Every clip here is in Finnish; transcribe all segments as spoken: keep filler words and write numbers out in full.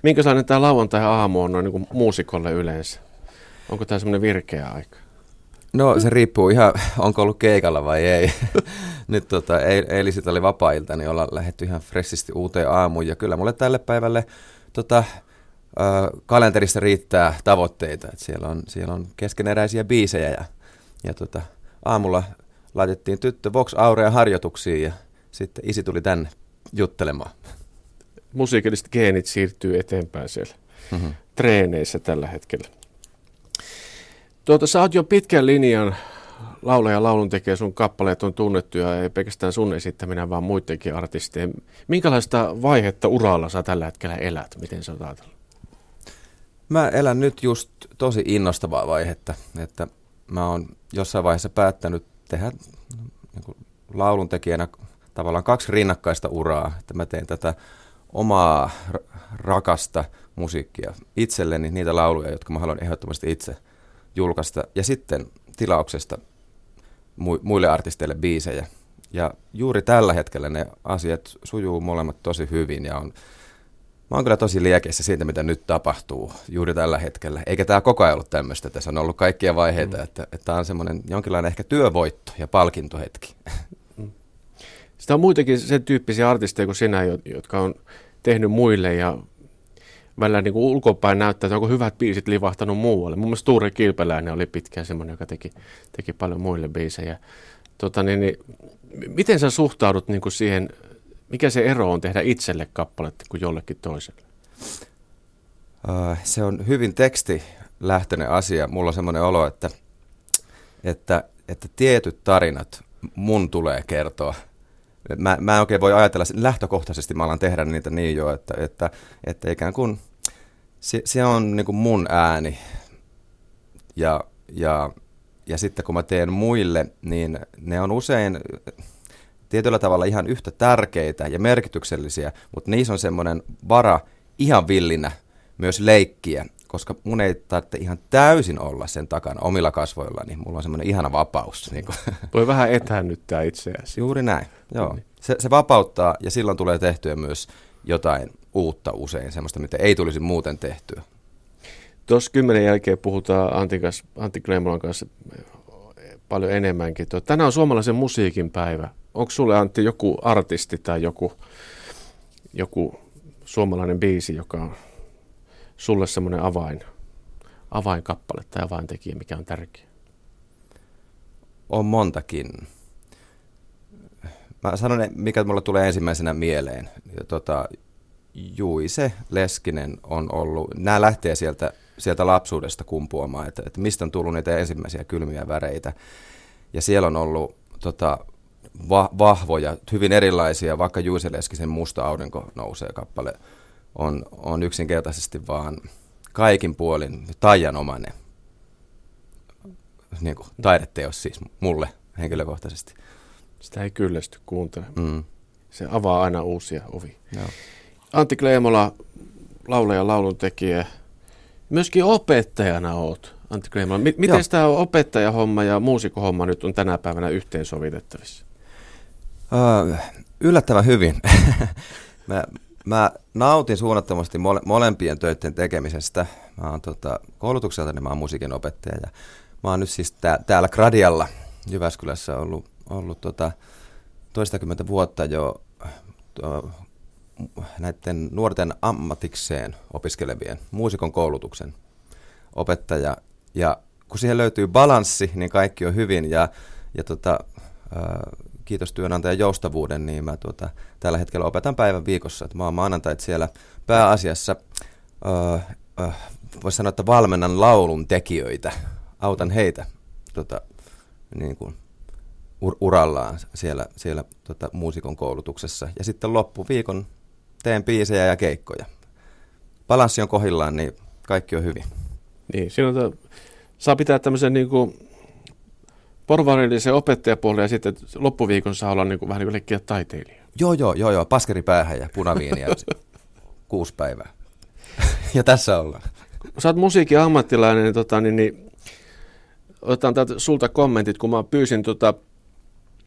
Minkälainen tämä lauantai-aamu on noin niin kuin muusikolle yleensä? Onko tämä semmoinen virkeä aika? No se riippuu ihan, onko ollut keikalla vai ei. Nyt tota, eilisiltä oli vapaa-ilta, niin ollaan lähdetty ihan fressisti uuteen aamuun. Ja kyllä mulle tälle päivälle tota, äh, kalenterissa riittää tavoitteita. Et siellä, on, siellä on keskeneräisiä biisejä ja, ja tota, aamulla laitettiin tyttö Vox Aurea harjoituksiin ja sitten isi tuli tänne juttelemaan. Musiikilliset geenit siirtyy eteenpäin siellä mm-hmm. treeneissä tällä hetkellä. Tuota, sä oot jo pitkän linjan laulaja ja lauluntekijä, sun kappaleet on tunnettuja, ei pelkästään sun esittäminen, vaan muidenkin artistien. Minkälaista vaihetta uralla sä tällä hetkellä elät? Miten sä oot ajatellut? Mä elän nyt just tosi innostavaa vaihetta, että mä oon jossain vaiheessa päättänyt tehdä niin kuin lauluntekijänä tavallaan kaksi rinnakkaista uraa, että mä teen tätä omaa rakasta musiikkia itselleni, niitä lauluja, jotka mä haluan ehdottomasti itse julkaista, ja sitten tilauksesta muille artisteille biisejä. Ja juuri tällä hetkellä ne asiat sujuu molemmat tosi hyvin, ja on, mä oon kyllä tosi liekeissä siitä, mitä nyt tapahtuu juuri tällä hetkellä. Eikä tämä koko ajan ollut tämmöistä, tässä on ollut kaikkia vaiheita, mm. että tämä on semmoinen jonkinlainen ehkä työvoitto ja palkintohetki. Sitä on muitakin sen tyyppisiä artisteja kuin sinä, jotka on tehnyt muille ja välillä niin kuin ulkopäin näyttää, että onko hyvät biisit livahtanut muualle. Mun mielestä Tuure Kilpeläinen oli pitkään semmoinen, joka teki, teki paljon muille biisejä. Tota, niin, niin, miten sä suhtaudut niin kuin siihen, mikä se ero on tehdä itselle kappaletta kuin jollekin toiselle? Uh, se on hyvin tekstilähtöinen asia. Mulla on semmoinen olo, että, että, että tietyt tarinat mun tulee kertoa. Mä, mä en oikein voi ajatella, lähtökohtaisesti mä alan tehdä niitä niin jo, että, että, että ikään kuin se, se on niin kuin mun ääni ja, ja, ja sitten kun mä teen muille, niin ne on usein tietyllä tavalla ihan yhtä tärkeitä ja merkityksellisiä, mutta niissä on semmoinen vara ihan villinä myös leikkiä, koska mun ei tarvitse ihan täysin olla sen takana omilla kasvoillani. Mulla on semmoinen ihana vapaus. Niin voi vähän etäännyttää itseäsi. Juuri näin, joo. Se, se vapauttaa ja silloin tulee tehtyä myös jotain uutta usein, semmoista, mitä ei tulisi muuten tehtyä. Tuossa kymmenen jälkeen puhutaan Antti, kanssa, Antti Kleemolan kanssa paljon enemmänkin. Tänään on suomalaisen musiikin päivä. Onko sulle, Antti, joku artisti tai joku, joku suomalainen biisi, joka on sulle semmoinen avain, avainkappale tai avaintekijä, mikä on tärkeä? On montakin. Mä sanon, mikä mulle tulee ensimmäisenä mieleen. Tota, Juise Leskinen on ollut, nämä lähtee sieltä, sieltä lapsuudesta kumpuamaan, että, että mistä on tullut niitä ensimmäisiä kylmiä väreitä. Ja siellä on ollut tota, va, vahvoja, hyvin erilaisia, vaikka Juise Leskisen Musta aurinko nousee kappale on, on yksinkertaisesti vaan kaikin puolin taianomainen niin kuin taideteos siis mulle henkilökohtaisesti. Sitä ei kyllästy kuuntelemaan. Mm. Se avaa aina uusia ovia. Joo. Antti Kleemola, laulaja, lauluntekijä. Myöskin opettajana oot, Antti Kleemola. M- miten tämä opettajahomma ja muusikohomma nyt on tänä päivänä yhteensovitettavissa? Uh, yllättävän hyvin. mä, mä nautin suunnattomasti mole, molempien töiden tekemisestä. Mä oon tota, koulutukselta, niin mä oon musiikin opettaja. Ja mä oon nyt siis tää, täällä Gradialla Jyväskylässä ollut, ollut tota, toistakymmentä vuotta jo to, näiden nuorten ammatikseen opiskelevien muusikon koulutuksen opettaja. Ja kun siihen löytyy balanssi, niin kaikki on hyvin. Ja, ja tota, äh, kiitos työnantajan joustavuuden, niin mä tuota, tällä hetkellä opetan päivän viikossa. Että mä oon maanantait siellä pääasiassa, äh, äh, voisi sanoa, että valmennan laulun tekijöitä. Autan heitä tota, niin kuin ur- urallaan siellä, siellä tota, muusikon koulutuksessa. Ja sitten loppuviikon teen biisejä ja keikkoja. Balanssi on kohdillaan, niin kaikki on hyvin. Niin, siinä on, saa pitää tämmöisen niin kuin porvarillisen opettajapuolen ja sitten loppuviikon saa olla niin kuin, vähän niin kuin leikkiä taiteilija. Joo, joo, joo, joo, paskeri päähän ja punaviiniä kuusi päivää. Ja tässä ollaan. Sä oot musiikin ammattilainen, niin, tota, niin, niin otetaan täältä sulta kommentit, kun mä pyysin tota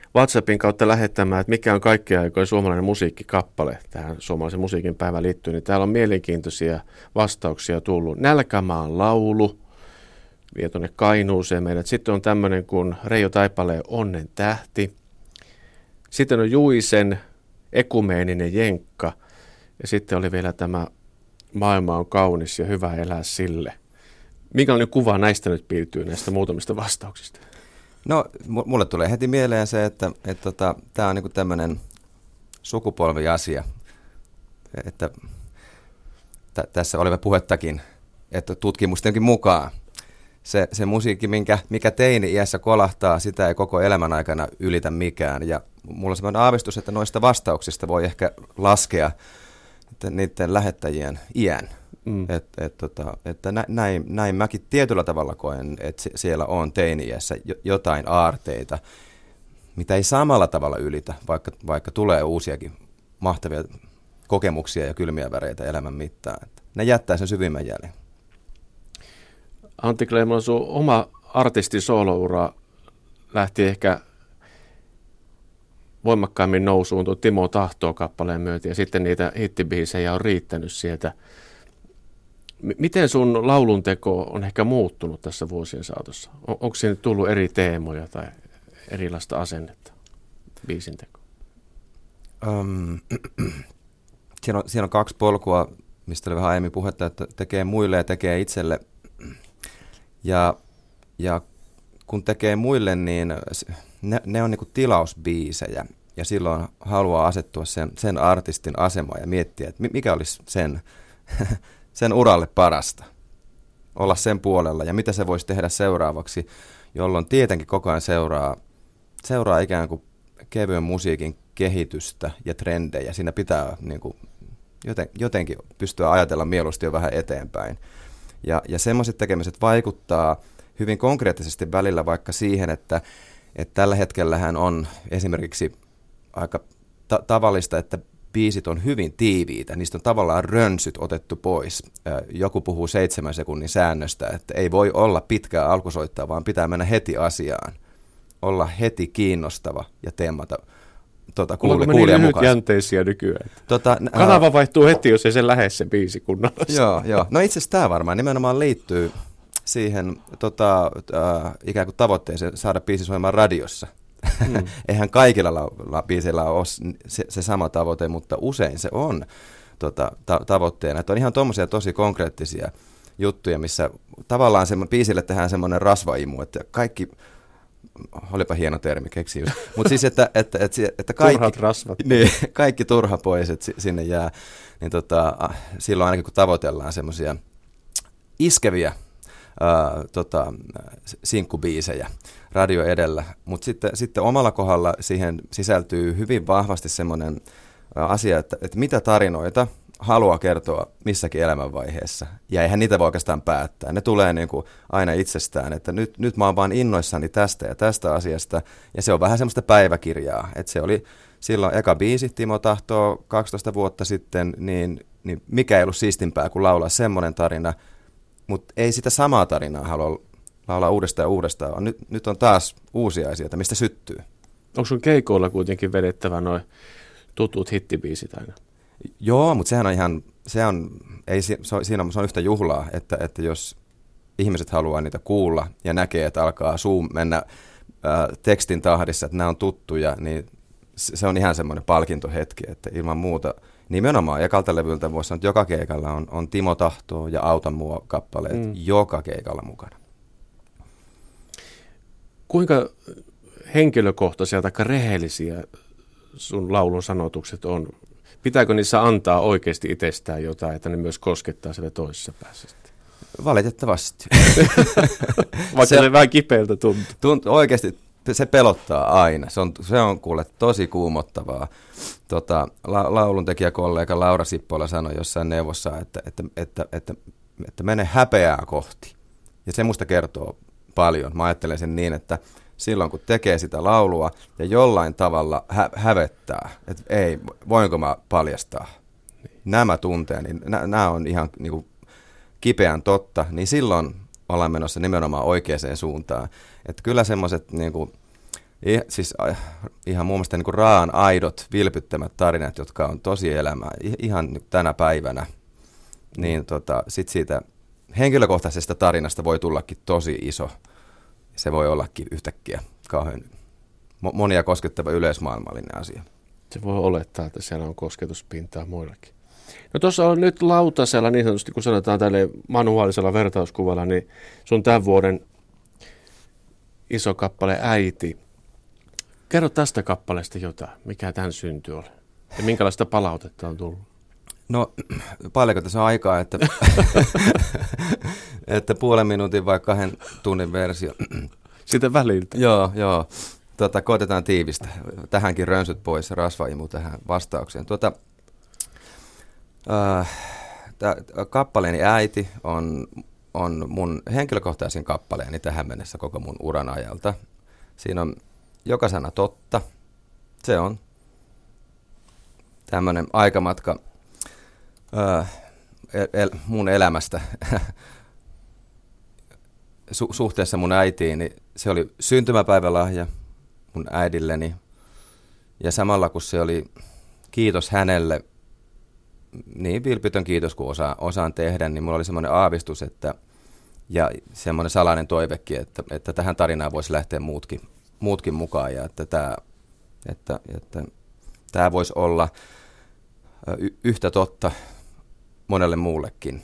WhatsAppin kautta lähettämään, että mikä on kaikkien aikojen suomalainen musiikkikappale tähän suomalaisen musiikin päivään liittyen, niin täällä on mielenkiintoisia vastauksia tullut. Nälkämaan laulu, vie tuonne Kainuuseen meidät. Sitten on tämmöinen kuin Reijo Taipaleen Onnen tähti. Sitten on Juisen Ekumeeninen Jenkka. Ja sitten oli vielä tämä Maailma on kaunis ja hyvä elää sille. Minkälainen kuva näistä nyt piirtyy näistä muutamista vastauksista? No, mulle tulee heti mieleen se, että, että tota, tämä on niinku tämmöinen sukupolviasia, että t- tässä oli puhettakin, että tutkimustenkin mukaan se, se musiikki, minkä, mikä teini-iässä kolahtaa, sitä ei koko elämän aikana ylitä mikään. Ja mulla on sellainen aavistus, että noista vastauksista voi ehkä laskea niiden lähettäjien iän. Mm. Et, et, tota, että nä, näin, näin mäkin tietyllä tavalla koen, että siellä on teini-iässä jotain aarteita, mitä ei samalla tavalla ylitä, vaikka, vaikka tulee uusiakin mahtavia kokemuksia ja kylmiä väreitä elämän mittaan. Että ne jättää sen syvimmän jäljen. Antti Kleiman, sun oma artistin sooloura lähti ehkä voimakkaammin nousuun tuon Timo Tahtoo -kappaleen myötä, ja sitten niitä hittibiisejä on riittänyt sieltä. M- miten sun laulunteko on ehkä muuttunut tässä vuosien saatossa? On, onko siinä tullut eri teemoja tai erilaista asennetta biisintekoon? Um, siinä, on, siinä on kaksi polkua, mistä oli vähän aiemmin puhetta, että tekee muille ja tekee itselle. Ja, ja kun tekee muille, niin ne, ne on niinku tilausbiisejä. Ja silloin haluaa asettua sen, sen artistin asemaan ja miettiä, että mikä olisi sen, sen uralle parasta. Olla sen puolella ja mitä se voisi tehdä seuraavaksi, jolloin tietenkin koko ajan seuraa, seuraa ikään kuin kevyen musiikin kehitystä ja trendejä. Siinä pitää niin kuin joten, jotenkin pystyä ajatella mieluusti jo vähän eteenpäin. Ja, ja semmoiset tekemiset vaikuttaa hyvin konkreettisesti välillä vaikka siihen, että, että tällä hetkellähän on esimerkiksi aika ta- tavallista, että biisit on hyvin tiiviitä, niistä on tavallaan rönsyt otettu pois. Joku puhuu seitsemän sekunnin säännöstä, että ei voi olla pitkää alkusoittaa, vaan pitää mennä heti asiaan, olla heti kiinnostava ja teemata tuota, kuuli, kuulijan mukaan. Jänteisiä nykyään. Tota, Kanava äh, vaihtuu heti, jos ei se lähde se biisi kunnolla. Joo, joo. No itse asiassa tämä varmaan nimenomaan liittyy siihen tota, äh, ikään kuin tavoitteeseen saada biisi soimaan radiossa. Mm. Eihän kaikilla la- la- biiseillä ole se, se sama tavoite, mutta usein se on tota, ta- tavoitteena. Että on ihan tuommoisia tosi konkreettisia juttuja, missä tavallaan se, biisille tehdään semmoinen rasvaimu, että kaikki, olipa hieno termi, keksi just. Mutta siis, että, että, että, että kaikki, turhat rasvat. Niin, kaikki turha pois, että sinne jää, niin tota, silloin ainakin kun tavoitellaan semmoisia iskeviä ää, tota, sinkkubiisejä radio edellä, mutta sitten, sitten omalla kohdalla siihen sisältyy hyvin vahvasti semmoinen asia, että, että mitä tarinoita haluaa kertoa missäkin elämänvaiheessa. Ja eihän niitä voi oikeastaan päättää. Ne tulee niin kuin aina itsestään, että nyt, nyt mä oon vaan innoissani tästä ja tästä asiasta. Ja se on vähän semmoista päiväkirjaa. Että se oli silloin eka biisi, Timo Tahtoo, kaksitoista vuotta sitten, niin, niin mikä ei ollut siistimpää kuin laulaa semmoinen tarina. Mutta ei sitä samaa tarinaa halua laulaa uudestaan ja uudestaan. Nyt, nyt on taas uusia asioita, mistä syttyy. Onko sun keikoilla kuitenkin vedettävä noin tutut hittibiisit aina? Joo, mutta sehän on ihan, se on, ei, se on, siinä on, se on yhtä juhlaa, että, että jos ihmiset haluaa niitä kuulla ja näkee, että alkaa suu mennä ää, tekstin tahdissa, että nämä on tuttuja, niin se on ihan semmoinen palkintohetki, että ilman muuta nimenomaan ekalta levyltä voisi sanoa, että joka keikalla on, on Timo Tahtoo ja Auta mua -kappaleet mm. joka keikalla mukana. Kuinka henkilökohtaisia tai rehellisiä sun laulun sanotukset on? Pitääkö niissä antaa oikeasti itsestään jotain, että ne myös koskettaa siellä toisessa päässä? Valitettavasti. Vaikka se, ne vähän kipeältä tuntuu. Tunt, oikeasti se pelottaa aina. Se on, se on kuule tosi kuumottavaa. Tota, la, lauluntekijäkollega Laura Sippola sanoi jossain neuvossa, että, että, että, että, että mene häpeää kohti. Ja se musta kertoo paljon. Mä ajattelen sen niin, että silloin kun tekee sitä laulua ja jollain tavalla hä- hävettää, että ei, voinko mä paljastaa nämä tunteeni, niin nämä on ihan niin kuin kipeän totta, niin silloin ollaan menossa nimenomaan oikeaan suuntaan. Että kyllä semmoiset niin kuin I, siis ihan mun mielestä niin kuin raan aidot, vilpittömät tarinat, jotka on tosi elämää ihan tänä päivänä, niin tota, sit siitä henkilökohtaisesta tarinasta voi tullakin tosi iso. Se voi ollakin yhtäkkiä kauhean monia koskettava yleismaailmallinen asia. Se voi olettaa, että siellä on kosketuspintaa muillakin. No tuossa on nyt lautasella, niin sanotusti kun sanotaan tälle manuaalisella vertauskuvalla, niin sun tämän vuoden iso kappale Äiti. Kerro tästä kappaleesta jotain, mikä tämän synty oli ja minkälaista palautetta on tullut? No paljonko tässä on aikaa, että, että puolen minuutin vai kahden tunnin versio. Sitten väliltä. Joo, joo. Tota, koitetaan tiivistä. Tähänkin rönsyt pois, rasvaimu tähän vastaukseen. Tuota, äh, tää, kappaleeni Äiti on, on mun henkilökohtaisin kappaleeni tähän mennessä koko mun uran ajalta. Siinä on joka sana totta. Se on tämmöinen aikamatka äh, el, mun elämästä Su, suhteessa mun äitiin. Niin se oli syntymäpäivälahja mun äidilleni. Ja samalla kun se oli kiitos hänelle, niin vilpitön kiitos kun osa, osaan tehdä, niin mulla oli semmoinen aavistus, että, ja semmoinen salainen toivekin, että, että tähän tarinaan voisi lähteä muutkin, muutkin mukaan, ja että tämä, että, että tämä voisi olla y- yhtä totta monelle muullekin.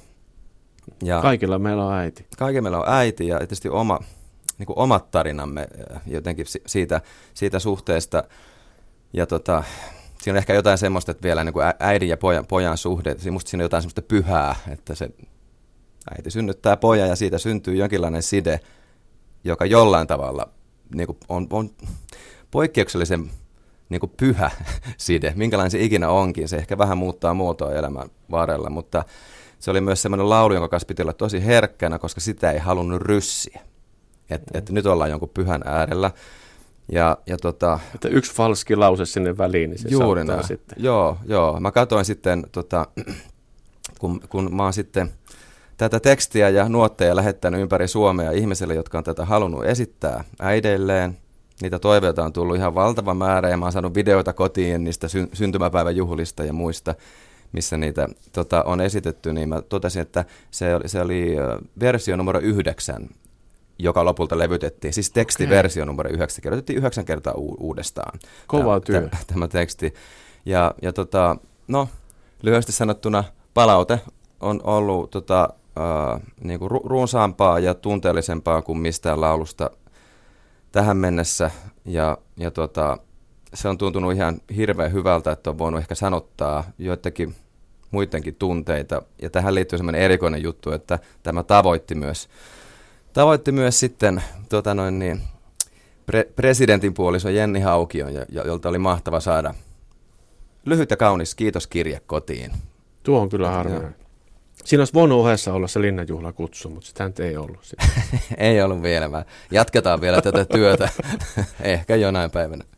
Ja kaikilla meillä on äiti. Kaikilla meillä on äiti, ja tietysti oma, niin kuin omat tarinamme jotenkin siitä, siitä suhteesta, ja tota, siinä on ehkä jotain semmoista, että vielä niin kuin äidin ja pojan, pojan suhde, musta siinä on jotain semmoista pyhää, että se äiti synnyttää pojan ja siitä syntyy jonkinlainen side, joka jollain tavalla niin kuin on, on poikkeuksellisen niin kuin pyhä side, minkälainen se ikinä onkin. Se ehkä vähän muuttaa muotoa elämän varrella, mutta se oli myös semmoinen laulu, jonka kanssa piti olla tosi herkkänä, koska sitä ei halunnut ryssiä. Että mm. et nyt ollaan jonkun pyhän äärellä. Ja, ja tota, että yksi falski lause sinne väliin, niin se juuri saattaa sitten. Joo, joo. Mä katsoin sitten, tota, kun, kun mä oon sitten tätä tekstiä ja nuotteja lähettänyt ympäri Suomea ihmisille, jotka on tätä halunnut esittää äideilleen. Niitä toiveita on tullut ihan valtava määrä ja mä oon saanut videoita kotiin niistä sy- syntymäpäivän juhlista ja muista, missä niitä tota, on esitetty. Niin mä totesin, että se oli, se oli versio numero yhdeksän, joka lopulta levytettiin. Siis tekstiversio okay. numero yhdeksän, kirjoitettiin yhdeksän kertaa u- uudestaan. Kova työ. Tämä, tämä teksti. Ja, ja tota, no, lyhyesti sanottuna palaute on ollut tota, uh, niinku ru- runsaampaa ja tunteellisempaa kuin mistään laulusta tähän mennessä. Ja, ja tota, se on tuntunut ihan hirveän hyvältä, että on voinut ehkä sanottaa joitakin muidenkin tunteita. Ja tähän liittyy semmoinen erikoinen juttu, että tämä tavoitti myös Tavoitti myös sitten tota noin niin, pre- presidentin puoliso Jenni Haukion, jolta oli mahtava saada lyhyt ja kaunis kiitoskirje kotiin. Tuo on kyllä harvinainen. Siinä olisi voinut ohessa olla se linnanjuhlakutsu, mutta sitä nyt ei ollut. Ei ollut vielä. Jatketaan vielä tätä työtä. Ehkä jonain päivänä.